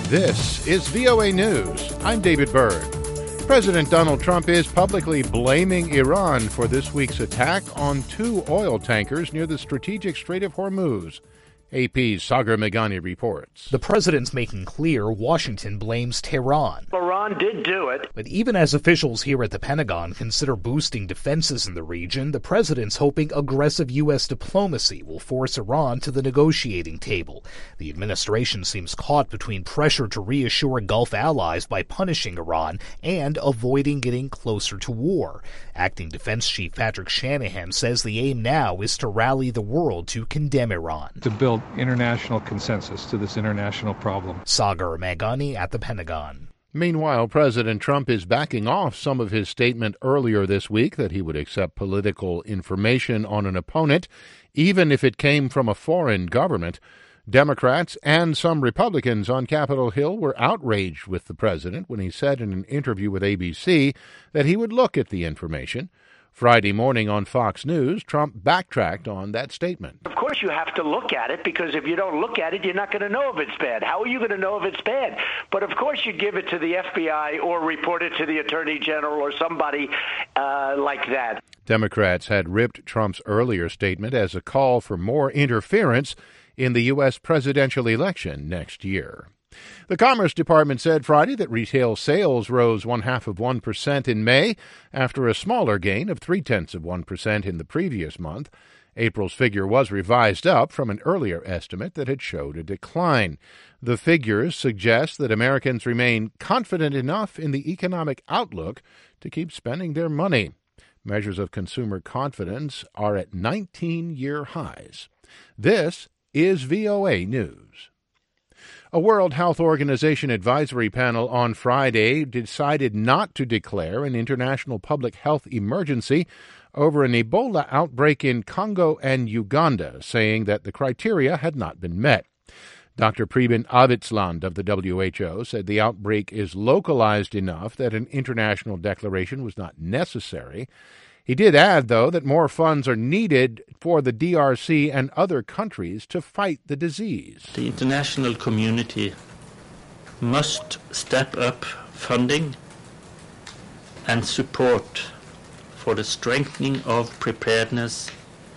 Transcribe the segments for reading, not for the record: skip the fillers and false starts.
This is VOA News. I'm David Byrd. President Donald Trump is publicly blaming Iran for this week's attack on 2 oil tankers near the strategic Strait of Hormuz. AP's Sagar Meghani reports. The president's making clear Washington blames Tehran. Iran did do it. But even as officials here at the Pentagon consider boosting defenses in the region, the president's hoping aggressive U.S. diplomacy will force Iran to the negotiating table. The administration seems caught between pressure to reassure Gulf allies by punishing Iran and avoiding getting closer to war. Acting Defense Chief Patrick Shanahan says the aim now is to rally the world to condemn Iran. To build international consensus to this international problem. Sagar Meghani at the Pentagon. Meanwhile, President Trump is backing off some of his statement earlier this week that he would accept political information on an opponent, even if it came from a foreign government. Democrats and some Republicans on Capitol Hill were outraged with the president when he said in an interview with ABC that he would look at the information. Friday morning on Fox News, Trump backtracked on that statement. Of course you have to look at it, because if you don't look at it, you're not going to know if it's bad. How are you going to know if it's bad? But of course you give it to the FBI or report it to the Attorney General or somebody like that. Democrats had ripped Trump's earlier statement as a call for more interference in the U.S. presidential election next year. The Commerce Department said Friday that retail sales rose 0.5% in May after a smaller gain of 0.3% in the previous month. April's figure was revised up from an earlier estimate that had showed a decline. The figures suggest that Americans remain confident enough in the economic outlook to keep spending their money. Measures of consumer confidence are at 19-year highs. This is VOA News. A World Health Organization advisory panel on Friday decided not to declare an international public health emergency over an Ebola outbreak in Congo and Uganda, saying that the criteria had not been met. Dr. Preben Abitsland of the WHO said the outbreak is localized enough that an international declaration was not necessary. He did add, though, that more funds are needed for the DRC and other countries to fight the disease. The international community must step up funding and support for the strengthening of preparedness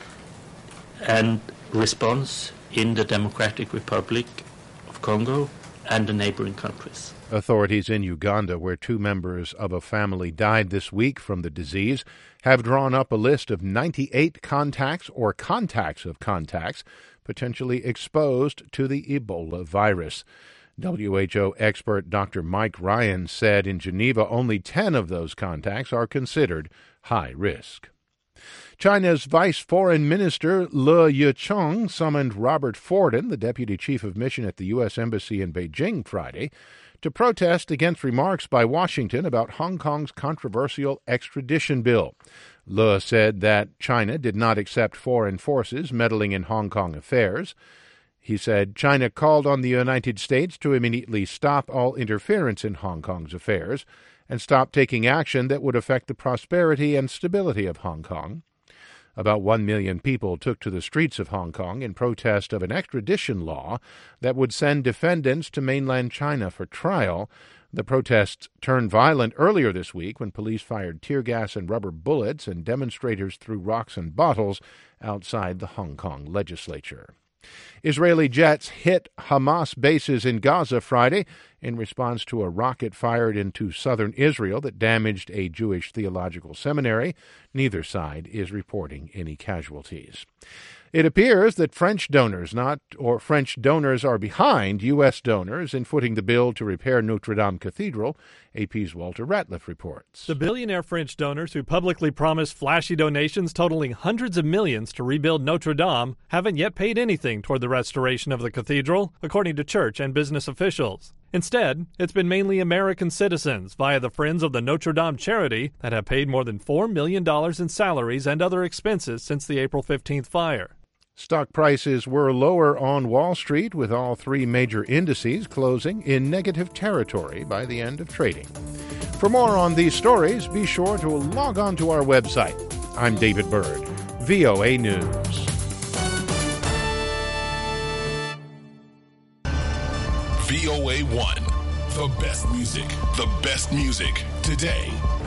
and response in the Democratic Republic of Congo and the neighboring countries. Authorities in Uganda, where 2 members of a family died this week from the disease, have drawn up a list of 98 contacts or contacts of contacts potentially exposed to the Ebola virus. WHO expert Dr. Mike Ryan said in Geneva only 10 of those contacts are considered high risk. China's Vice Foreign Minister Le Yuchong summoned Robert Forden, the deputy chief of mission at the U.S. Embassy in Beijing Friday, to protest against remarks by Washington about Hong Kong's controversial extradition bill. Le said that China did not accept foreign forces meddling in Hong Kong affairs. He said China called on the United States to immediately stop all interference in Hong Kong's affairs and stop taking action that would affect the prosperity and stability of Hong Kong. About 1 million people took to the streets of Hong Kong in protest of an extradition law that would send defendants to mainland China for trial. The protests turned violent earlier this week when police fired tear gas and rubber bullets and demonstrators threw rocks and bottles outside the Hong Kong legislature. Israeli jets hit Hamas bases in Gaza Friday in response to a rocket fired into southern Israel that damaged a Jewish theological seminary. Neither side is reporting any casualties. It appears that French donors are behind U.S. donors in footing the bill to repair Notre Dame Cathedral. AP's Walter Ratliff reports. The billionaire French donors who publicly promised flashy donations totaling hundreds of millions to rebuild Notre Dame haven't yet paid anything toward the restoration of the cathedral, according to church and business officials. Instead, it's been mainly American citizens via the Friends of the Notre Dame charity that have paid more than $4 million in salaries and other expenses since the April 15th fire. Stock prices were lower on Wall Street, with all 3 major indices closing in negative territory by the end of trading. For more on these stories, be sure to log on to our website. I'm David Byrd, VOA News. VOA1. The best music today.